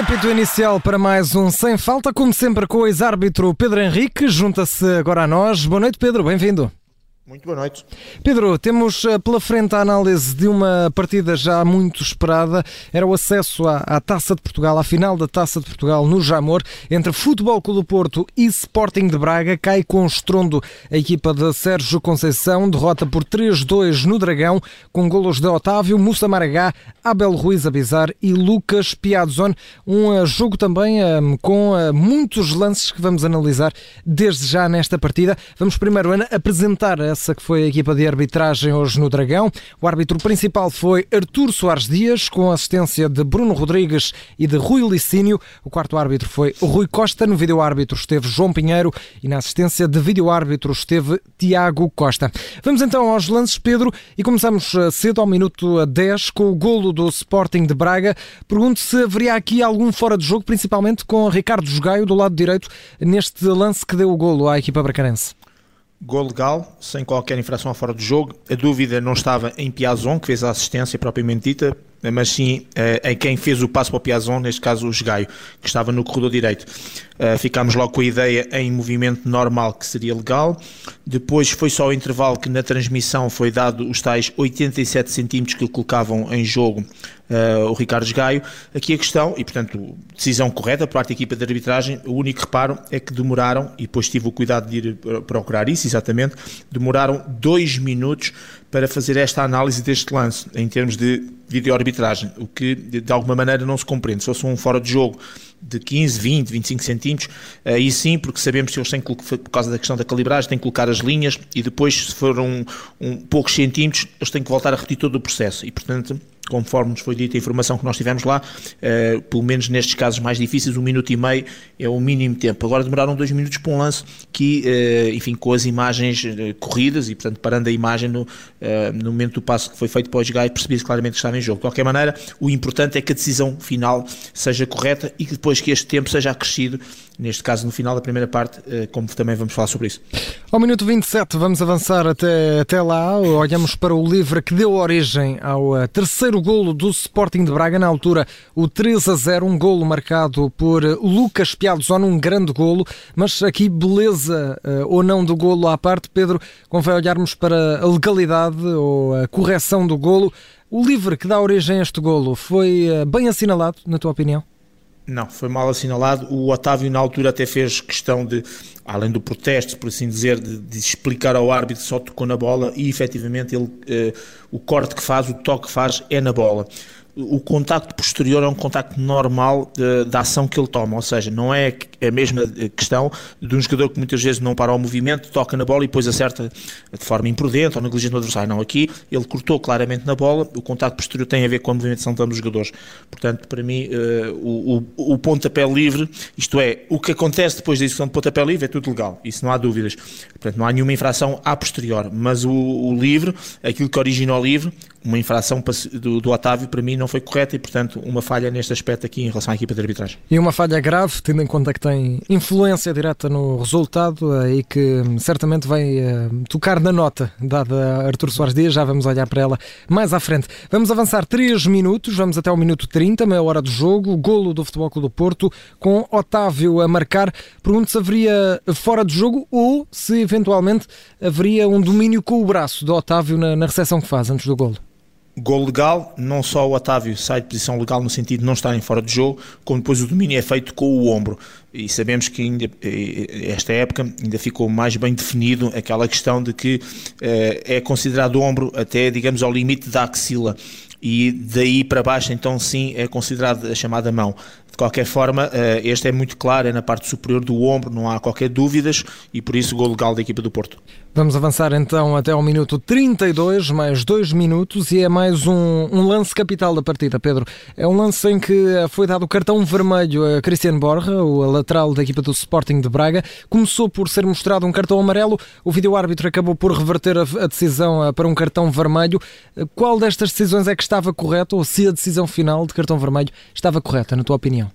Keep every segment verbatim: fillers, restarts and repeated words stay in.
Apito inicial para mais um Sem Falta, como sempre com o ex-árbitro Pedro Henrique, junta-se agora a nós. Boa noite, Pedro, bem-vindo. Muito boa noite. Pedro, temos pela frente a análise de uma partida já muito esperada. Era o acesso à, à Taça de Portugal, à final da Taça de Portugal no Jamor, entre Futebol Clube do Porto e Sporting de Braga. Cai com estrondo a equipa de Sérgio Conceição, derrota por três a dois no Dragão, com golos de Otávio, Moussa Maragá, Abel Ruiz Abizar e Lucas Piadzon. Um jogo também um, com uh, muitos lances que vamos analisar desde já nesta partida. Vamos primeiro apresentar a essa que foi a equipa de arbitragem hoje no Dragão. O árbitro principal foi Artur Soares Dias, com assistência de Bruno Rodrigues e de Rui Licínio. O quarto árbitro foi Rui Costa. No vídeo-árbitro esteve João Pinheiro e na assistência de vídeo-árbitro esteve Tiago Costa. Vamos então aos lances, Pedro, e começamos cedo, ao minuto dez, com o golo do Sporting de Braga. Pergunto se haveria aqui algum fora de jogo, principalmente com Ricardo Jogaio do lado direito, neste lance que deu o golo à equipa bracarense. Gol legal, sem qualquer infração fora do jogo. A dúvida não estava em Piazon, que fez a assistência propriamente dita, mas sim uh, em quem fez o passo para o Piazon, neste caso o Jogaio, que estava no corredor direito. Uh, ficámos logo com a ideia em movimento normal, que seria legal. Depois foi só o intervalo que na transmissão foi dado os tais oitenta e sete centímetros que colocavam em jogo uh, o Ricardo Jogaio. Aqui a questão, e portanto decisão correta por parte da equipa de arbitragem, o único reparo é que demoraram, e depois tive o cuidado de ir procurar isso exatamente, demoraram dois minutos para fazer esta análise deste lance, em termos de vídeo-arbitragem, o que de alguma maneira não se compreende. Se fosse um fora de jogo de quinze, vinte, vinte e cinco centímetros, aí sim, porque sabemos que eles têm que, por causa da questão da calibragem, têm que colocar as linhas e depois, se for um, um poucos centímetros, eles têm que voltar a repetir todo o processo e, portanto, conforme nos foi dita a informação que nós tivemos lá, uh, pelo menos nestes casos mais difíceis, um minuto e meio é o mínimo tempo. Agora demoraram dois minutos para um lance que, uh, enfim, com as imagens uh, corridas e, portanto, parando a imagem no, uh, no momento do passo que foi feito para o Jogaio, percebi-se claramente que estava em jogo. De qualquer maneira, o importante é que a decisão final seja correta e que depois que este tempo seja acrescido, neste caso no final da primeira parte, uh, como também vamos falar sobre isso. Ao minuto vinte e sete vamos avançar até, até lá, olhamos para o livre que deu origem ao uh, terceiro golo do Sporting de Braga, na altura o três a zero, um golo marcado por Lucas Piadzon, um grande golo, mas aqui beleza uh, ou não do golo à parte, Pedro, convém olharmos para a legalidade ou a correção do golo. O livre que dá origem a este golo foi uh, bem assinalado, na tua opinião? Não, foi mal assinalado. O Otávio na altura até fez questão de, além do protesto, por assim dizer, de, de explicar ao árbitro que só tocou na bola e efetivamente ele, eh, o corte que faz, o toque que faz é na bola. O contacto posterior é um contacto normal de, da ação que ele toma, ou seja, não é a mesma questão de um jogador que muitas vezes não para o movimento, toca na bola e depois acerta de forma imprudente ou negligente no adversário. Não, aqui ele cortou claramente na bola, o contacto posterior tem a ver com a movimentação de ambos os jogadores. Portanto, para mim, uh, o, o, o pontapé livre, isto é, o que acontece depois da execução de pontapé livre é tudo legal, isso não há dúvidas. Portanto, não há nenhuma infração a posterior, mas o, o livre, aquilo que originou o livre, uma infração do, do Otávio, para mim não foi correta e, portanto, uma falha neste aspecto aqui em relação à equipa de arbitragem. E uma falha grave, tendo em conta que tem influência direta no resultado e que certamente vai uh, tocar na nota dada a Artur Soares Dias, já vamos olhar para ela mais à frente. Vamos avançar três minutos, vamos até ao minuto trinta, meia hora de jogo, golo do Futebol Clube do Porto, com Otávio a marcar. Pergunto se haveria fora de jogo ou se eventualmente haveria um domínio com o braço do Otávio na, na recepção que faz antes do golo. Gol legal, não só o Otávio sai de posição legal no sentido de não estarem fora de jogo, como depois o domínio é feito com o ombro. E sabemos que ainda, esta época ainda ficou mais bem definido aquela questão de que eh, é considerado ombro até, digamos, ao limite da axila. E daí para baixo, então sim, é considerado a chamada mão. De qualquer forma, este é muito claro, é na parte superior do ombro, não há qualquer dúvidas e por isso o gol legal da equipa do Porto. Vamos avançar então até ao minuto trinta e dois, mais dois minutos, e é mais um, um lance capital da partida, Pedro. É um lance em que foi dado o cartão vermelho a Cristiano Borja, o lateral da equipa do Sporting de Braga. Começou por ser mostrado um cartão amarelo, o vídeo-árbitro acabou por reverter a, a decisão para um cartão vermelho. Qual destas decisões é que estava correta, ou se a decisão final de cartão vermelho estava correta, na tua opinião?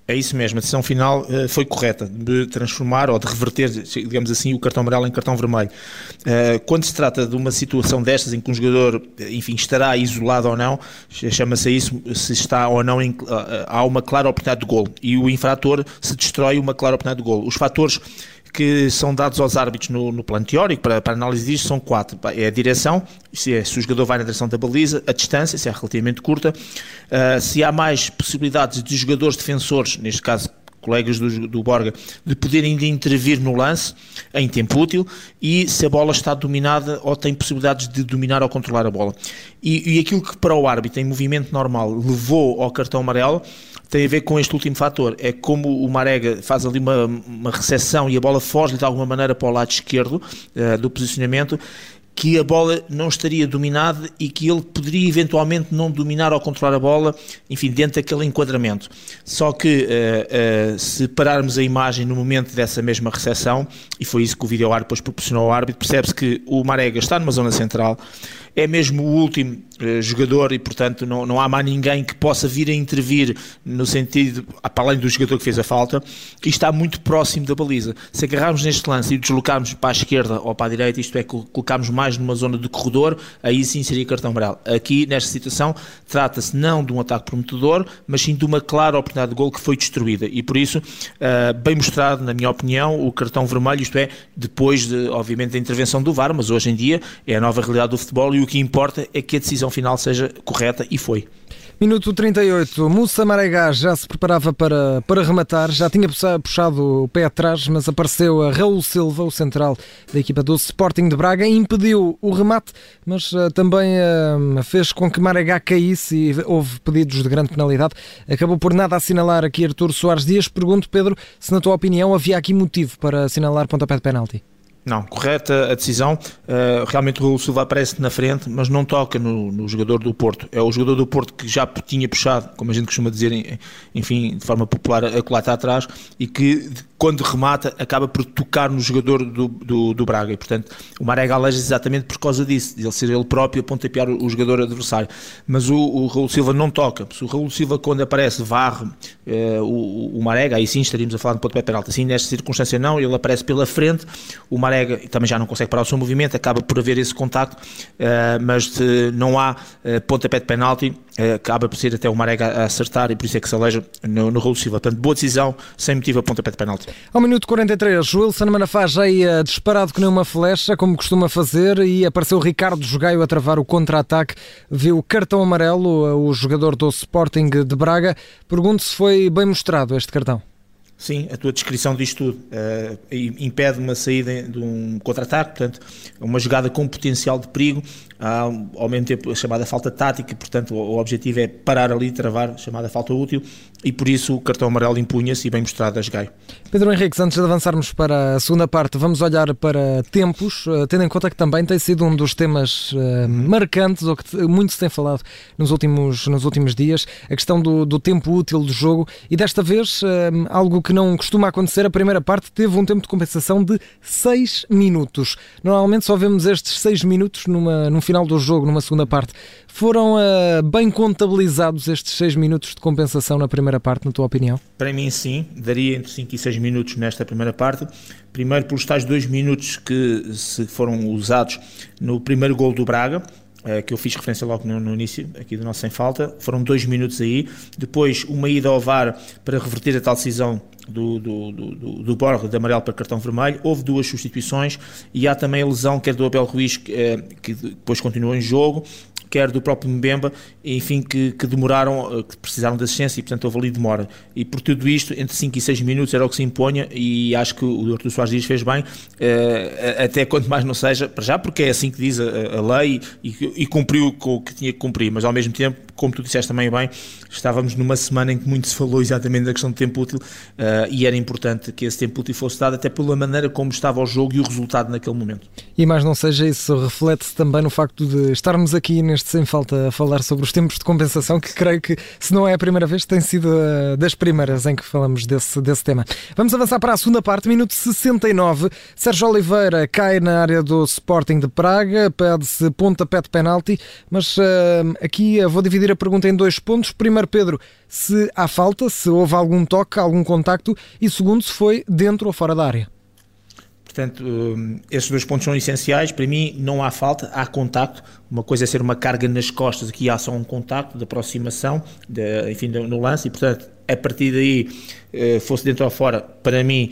É isso mesmo, a decisão final uh, foi correta, de transformar ou de reverter, digamos assim, o cartão amarelo em cartão vermelho. Uh, quando se trata de uma situação destas em que um jogador, enfim, estará isolado ou não, chama-se a isso se está ou não, em, uh, há uma clara oportunidade de golo e o infrator se destrói uma clara oportunidade de golo. Os fatores que são dados aos árbitros no, no plano teórico para, para análise disto são quatro. É a direção, se, é, se o jogador vai na direção da baliza, a distância, se é relativamente curta, uh, se há mais possibilidades de jogadores defensores, neste caso colegas do, do Borga, de poderem intervir no lance em tempo útil e se a bola está dominada ou tem possibilidades de dominar ou controlar a bola. E, e aquilo que para o árbitro em movimento normal levou ao cartão amarelo tem a ver com este último fator, é como o Marega faz ali uma, uma recepção e a bola foge de alguma maneira para o lado esquerdo uh, do posicionamento, que a bola não estaria dominada e que ele poderia eventualmente não dominar ou controlar a bola, enfim, dentro daquele enquadramento. Só que uh, uh, se pararmos a imagem no momento dessa mesma recepção, e foi isso que o vídeo árbitro depois proporcionou ao árbitro, percebe-se que o Marega está numa zona central, é mesmo o último uh, jogador e, portanto, não, não há mais ninguém que possa vir a intervir no sentido, para além do jogador que fez a falta, e está muito próximo da baliza. Se agarrarmos neste lance e deslocarmos para a esquerda ou para a direita, isto é, colocarmos mais numa zona de corredor, aí sim seria cartão amarelo. Aqui, nesta situação, trata-se não de um ataque prometedor, mas sim de uma clara oportunidade de golo que foi destruída e, por isso, uh, bem mostrado, na minha opinião, o cartão vermelho, isto é, depois, de, obviamente, da intervenção do V A R, mas hoje em dia é a nova realidade do futebol e o que importa é que a decisão final seja correta e foi. Minuto trinta e oito, Moussa Marega já se preparava para, para rematar, já tinha puxado o pé atrás, mas apareceu a Raul Silva, o central da equipa do Sporting de Braga, impediu o remate, mas uh, também uh, fez com que Marega caísse e houve pedidos de grande penalidade. Acabou por nada assinalar aqui Artur Soares Dias. Pergunto, Pedro, se na tua opinião havia aqui motivo para assinalar pontapé de penalti? Não, correta a decisão, uh, realmente o Raul Silva aparece na frente, mas não toca no, no jogador do Porto, é o jogador do Porto que já tinha puxado, como a gente costuma dizer, enfim, de forma popular, a colata atrás, e que quando remata acaba por tocar no jogador do, do, do Braga, e portanto o Marega aleja exatamente por causa disso, de ele ser ele próprio a pontapear o, o jogador adversário, mas o, o Raul Silva não toca. Se o Raul Silva quando aparece varre uh, o, o Marega, aí sim estaríamos a falar de pontapé penalti, assim nesta circunstância não, ele aparece pela frente, o Marega também já não consegue parar o seu movimento, acaba por haver esse contacto, uh, mas se não há uh, pontapé de penalti, uh, acaba por ser até o Marega a acertar e por isso é que se aleja no, no Raul Silva. Portanto, boa decisão, sem motivo a pontapé de penalti. Ao minuto quarenta e três, o Wilson Manafá já ia disparado que nem uma flecha, como costuma fazer, e apareceu o Ricardo Jogaio a travar o contra-ataque, viu o cartão amarelo, o jogador do Sporting de Braga. Pergunto se foi bem mostrado este cartão. Sim, a tua descrição diz tudo. Uh, impede uma saída de um contra-ataque, portanto, uma jogada com potencial de perigo, há ao mesmo tempo a chamada falta tática, portanto, o, o objetivo é parar ali, travar, a chamada falta útil, e por isso o cartão amarelo impunha-se e bem mostrado a Jogaio. Pedro Henriques, antes de avançarmos para a segunda parte, vamos olhar para tempos, uh, tendo em conta que também tem sido um dos temas uh, marcantes, ou que muito se tem falado nos últimos, nos últimos dias, a questão do, do tempo útil do jogo, e desta vez, uh, algo que não costuma acontecer, a primeira parte teve um tempo de compensação de seis minutos. Normalmente só vemos estes seis minutos numa, no final do jogo, numa segunda parte. Foram uh, bem contabilizados estes seis minutos de compensação na primeira parte, na tua opinião? Para mim sim, daria entre cinco e seis minutos nesta primeira parte. Primeiro pelos tais dois minutos que se foram usados no primeiro golo do Braga, que eu fiz referência logo no, no início, aqui do nosso Sem Falta, foram dois minutos aí, depois uma ida ao V A R para reverter a tal decisão do, do, do, do Borja de amarelo para cartão vermelho, houve duas substituições e há também a lesão quer do Abel Ruiz, que, que depois continuou em jogo, quer do próprio Mbemba, enfim, que, que demoraram, que precisaram de assistência e portanto houve ali demora, e por tudo isto entre cinco e seis minutos era o que se imponha e acho que o Artur Soares Dias fez bem, até quanto mais não seja, para já porque é assim que diz a, a lei e, e cumpriu com o que tinha que cumprir, mas ao mesmo tempo, como tu disseste também bem, estávamos numa semana em que muito se falou exatamente da questão do tempo útil uh, e era importante que esse tempo útil fosse dado até pela maneira como estava o jogo e o resultado naquele momento. E mais não seja, isso reflete-se também no facto de estarmos aqui neste disseste sem falta a falar sobre os tempos de compensação, que creio que, se não é a primeira vez, tem sido uh, das primeiras em que falamos desse, desse tema. Vamos avançar para a segunda parte, minuto sessenta e nove. Sérgio Oliveira cai na área do Sporting de Praga, pede-se pontapé de penalti, mas uh, aqui uh, vou dividir a pergunta em dois pontos. Primeiro, Pedro, se há falta, se houve algum toque, algum contacto, e segundo, se foi dentro ou fora da área. Portanto, esses dois pontos são essenciais. Para mim, não há falta, há contacto. Uma coisa é ser uma carga nas costas, aqui há só um contacto de aproximação, de, enfim, no lance, e portanto, a partir daí, fosse dentro ou fora, para mim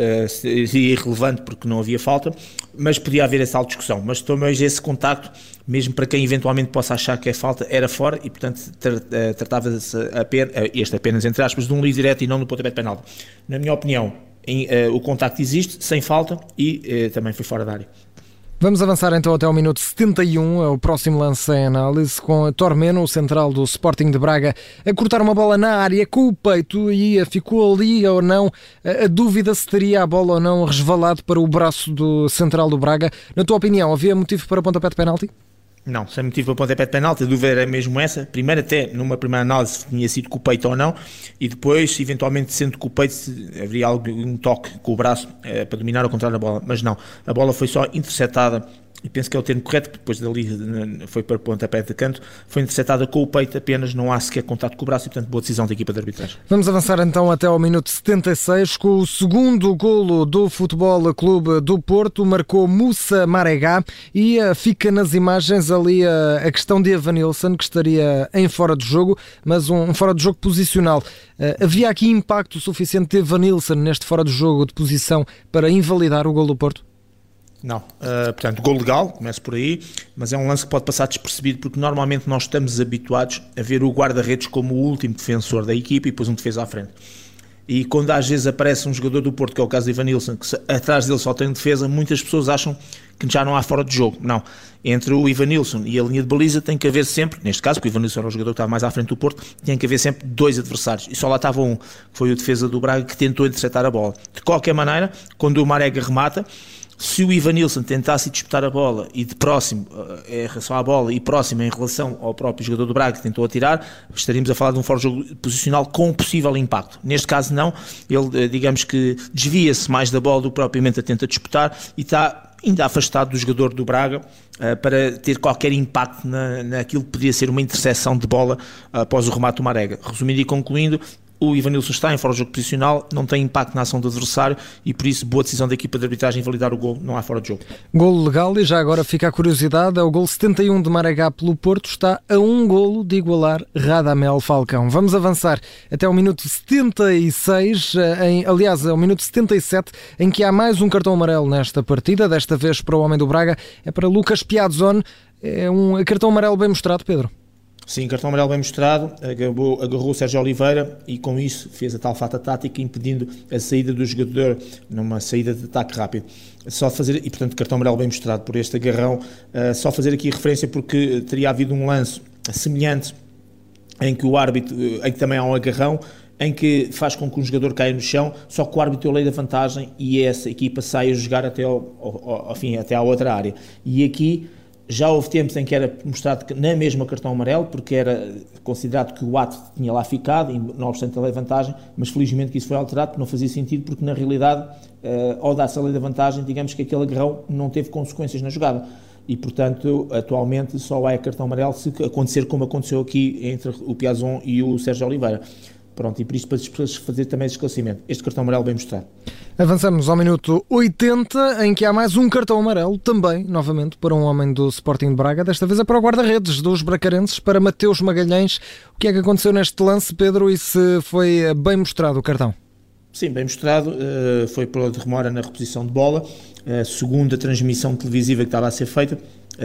seria irrelevante porque não havia falta, mas podia haver essa discussão. Mas também esse contacto, mesmo para quem eventualmente possa achar que é falta, era fora e, portanto, tratava-se apenas, este apenas, entre aspas, de um livre direto e não no pontapé de penalti. Na minha opinião, Em, uh, o contacto existe, sem falta, e uh, também foi fora da área. Vamos avançar então até ao minuto setenta e um, é o próximo lance em análise, com a Tormeno, o central do Sporting de Braga, a cortar uma bola na área com o peito, e ficou ali ou não a, a dúvida se teria a bola ou não resvalado para o braço do central do Braga. Na tua opinião, havia motivo para pontapé de penalti? Não, sem motivo para pontapé de penalti, a dúvida era mesmo essa. Primeiro, até numa primeira análise, tinha sido com o peito ou não, e depois, eventualmente, sendo com o peito, haveria algum toque com o braço eh, para dominar ou controlar a bola. Mas não, a bola foi só interceptada, e penso que é o termo correto, porque depois dali foi para o pontapé de canto, foi interceptada com o peito apenas, não há sequer contato com o braço, e portanto boa decisão da equipa de arbitragem. Vamos avançar então até ao minuto setenta e seis, com o segundo golo do Futebol Clube do Porto, marcou Moussa Marega, e uh, fica nas imagens ali uh, a questão de Evanilson, que estaria em fora de jogo, mas um, um fora de jogo posicional. Uh, havia aqui impacto suficiente de Evanilson neste fora de jogo de posição para invalidar o golo do Porto? Não, uh, portanto, gol legal, começo por aí, mas é um lance que pode passar despercebido, porque normalmente nós estamos habituados a ver o guarda-redes como o último defensor da equipa e depois um defesa à frente. E quando às vezes aparece um jogador do Porto, que é o caso de Evanilson, que atrás dele só tem defesa, muitas pessoas acham que já não há fora de jogo. Não, entre o Evanilson e a linha de baliza tem que haver sempre, neste caso, porque o Evanilson era o jogador que estava mais à frente do Porto, tem que haver sempre dois adversários, e só lá estava um, que foi o defesa do Braga, que tentou interceptar a bola. De qualquer maneira, quando o Marega remata, se o Evanilson tentasse disputar a bola e de próximo em relação à bola e próximo em relação ao próprio jogador do Braga que tentou atirar, estaríamos a falar de um fora de jogo posicional com possível impacto. Neste caso não, ele digamos que desvia-se mais da bola do que propriamente a tenta disputar e está ainda afastado do jogador do Braga uh, para ter qualquer impacto na, naquilo que podia ser uma interseção de bola uh, após o remate do Marega. Resumindo e concluindo, o Evanilson está em fora de jogo posicional, não tem impacto na ação do adversário e por isso boa decisão da equipa de arbitragem validar o gol, não há fora de jogo. Golo legal, e já agora fica a curiosidade, é o golo setenta e um de Marega pelo Porto, está a um golo de igualar Radamel Falcão. Vamos avançar até ao minuto setenta e seis, em, aliás, ao minuto setenta e sete, em que há mais um cartão amarelo nesta partida, desta vez para o homem do Braga, é para Lucas Piazzon. É um cartão amarelo bem mostrado, Pedro? Sim, cartão amarelo bem mostrado, agarrou, agarrou o Sérgio Oliveira e com isso fez a tal falta tática, impedindo a saída do jogador numa saída de ataque rápido. Só fazer, e portanto cartão amarelo bem mostrado por este agarrão, uh, só fazer aqui referência porque teria havido um lance semelhante em que o árbitro, em que também há um agarrão, em que faz com que um jogador caia no chão, só que o árbitro lei da vantagem e essa equipa sai a jogar até, ao, ao, ao fim, até à outra área. E aqui já houve tempos em que era mostrado que na mesma cartão amarelo, porque era considerado que o ato tinha lá ficado, e não obstante a lei de vantagem, mas felizmente que isso foi alterado, porque não fazia sentido, porque na realidade, uh, ao dar-se a lei da vantagem, digamos que aquele agarrão não teve consequências na jogada. E, portanto, atualmente só há cartão amarelo se acontecer como aconteceu aqui entre o Piazzon e o Sérgio Oliveira. Pronto, e por isso para fazer também esse esclarecimento. Este cartão amarelo bem mostrado. Avançamos ao minuto oitenta, em que há mais um cartão amarelo, também, novamente, para um homem do Sporting de Braga. Desta vez é para o guarda-redes dos bracarenses, para Mateus Magalhães. O que é que aconteceu neste lance, Pedro, e se foi bem mostrado o cartão? Sim, bem mostrado. Foi pela demora na reposição de bola. Segundo a transmissão televisiva que estava a ser feita,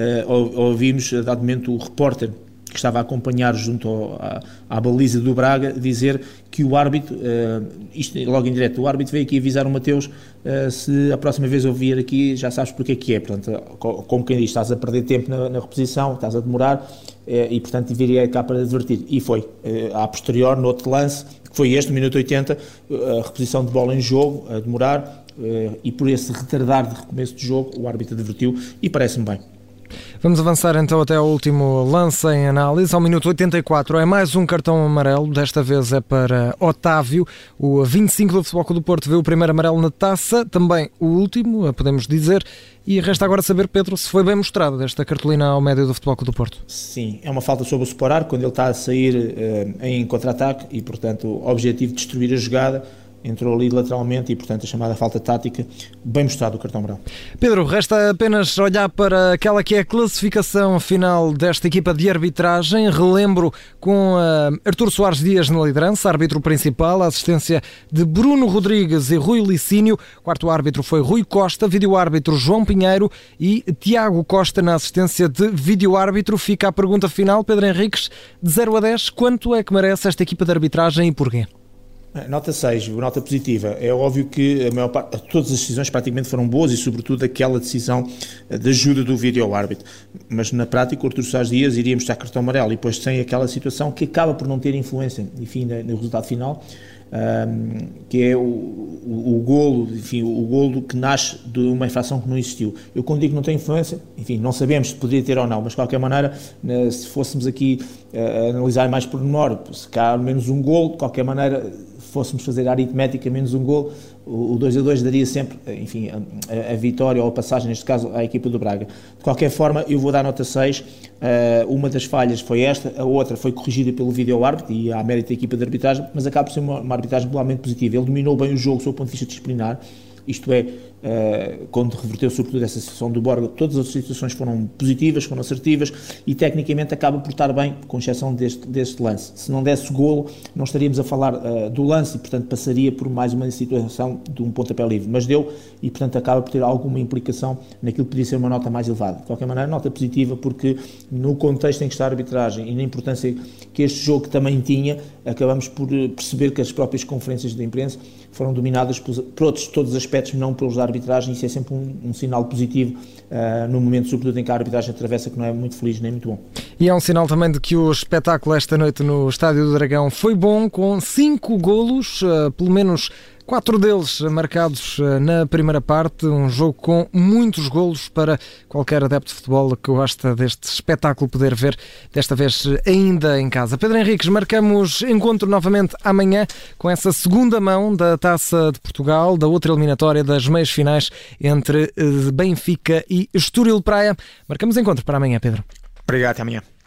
ouvimos, a dado momento, o repórter que estava a acompanhar junto ao, à, à baliza do Braga, dizer que o árbitro, uh, isto logo em direto, o árbitro veio aqui avisar o Mateus, uh, se a próxima vez eu vier aqui já sabes porque é que é, portanto, como quem diz, estás a perder tempo na, na reposição, estás a demorar, uh, e portanto viria cá para advertir, e foi, uh, a posterior, no outro lance, que foi este, no minuto oitenta, uh, a reposição de bola em jogo, a demorar, uh, e por esse retardar de recomeço de jogo, o árbitro advertiu, e parece-me bem. Vamos avançar então até ao último lance em análise. Ao minuto oitenta e quatro é mais um cartão amarelo, desta vez é para Otávio. O vinte e cinco do Futebol Clube do Porto vê o primeiro amarelo na taça, também o último, podemos dizer. E resta agora saber, Pedro, se foi bem mostrada esta cartolina ao médio do Futebol Clube do Porto. Sim, é uma falta sobre o Sporar, quando ele está a sair uh, em contra-ataque e, portanto, o objetivo de destruir a jogada. Entrou ali lateralmente e, portanto, a chamada falta tática, bem mostrado o cartão amarelo. Pedro, resta apenas olhar para aquela que é a classificação final desta equipa de arbitragem. Relembro com uh, Artur Soares Dias na liderança, árbitro principal, a assistência de Bruno Rodrigues e Rui Licínio. Quarto árbitro foi Rui Costa, vídeo-árbitro João Pinheiro e Tiago Costa na assistência de vídeo-árbitro. Fica a pergunta final, Pedro Henriques, de zero a dez, quanto é que merece esta equipa de arbitragem e porquê? Nota seis, nota positiva. É óbvio que a maior parte, todas as decisões praticamente foram boas e, sobretudo, aquela decisão de ajuda do vídeo-árbitro. Mas, na prática, o Artur Soares Dias iria mostrar cartão amarelo e depois tem aquela situação que acaba por não ter influência, enfim, no resultado final, um, que é o, o, o golo, enfim, o golo que nasce de uma infração que não existiu. Eu, quando digo que não tem influência, enfim, não sabemos se poderia ter ou não, mas, de qualquer maneira, se fôssemos aqui uh, analisar mais por menor, se cá menos um golo, de qualquer maneira, fôssemos fazer a aritmética menos um gol, o dois a dois daria sempre, enfim, a, a vitória ou a passagem, neste caso, à equipa do Braga. De qualquer forma, eu vou dar nota seis, uh, uma das falhas foi esta, a outra foi corrigida pelo vídeo-árbitro e há mérito da equipa de arbitragem, mas acaba por ser uma, uma arbitragem totalmente positiva. Ele dominou bem o jogo, sob o ponto de vista disciplinar, isto é, uh, quando reverteu sobretudo essa situação do Borga, todas as situações foram positivas, foram assertivas e tecnicamente acaba por estar bem, com exceção deste, deste lance. Se não desse golo, não estaríamos a falar uh, do lance e, portanto, passaria por mais uma situação de um pontapé livre, mas deu e, portanto, acaba por ter alguma implicação naquilo que podia ser uma nota mais elevada. De qualquer maneira, nota positiva, porque no contexto em que está a arbitragem e na importância que este jogo também tinha, acabamos por perceber que as próprias conferências de imprensa foram dominadas por, por outros, todos os aspectos, não pelos da arbitragem. Isso é sempre um, um sinal positivo uh, no momento, sobretudo, em que a arbitragem atravessa, que não é muito feliz nem muito bom. E é um sinal também de que o espetáculo esta noite no Estádio do Dragão foi bom, com cinco golos, uh, pelo menos quatro deles marcados na primeira parte, um jogo com muitos golos para qualquer adepto de futebol que gosta deste espetáculo poder ver, desta vez ainda em casa. Pedro Henriques, marcamos encontro novamente amanhã com essa segunda mão da Taça de Portugal, da outra eliminatória das meias finais entre Benfica e Estoril Praia. Marcamos encontro para amanhã, Pedro. Obrigado, até amanhã.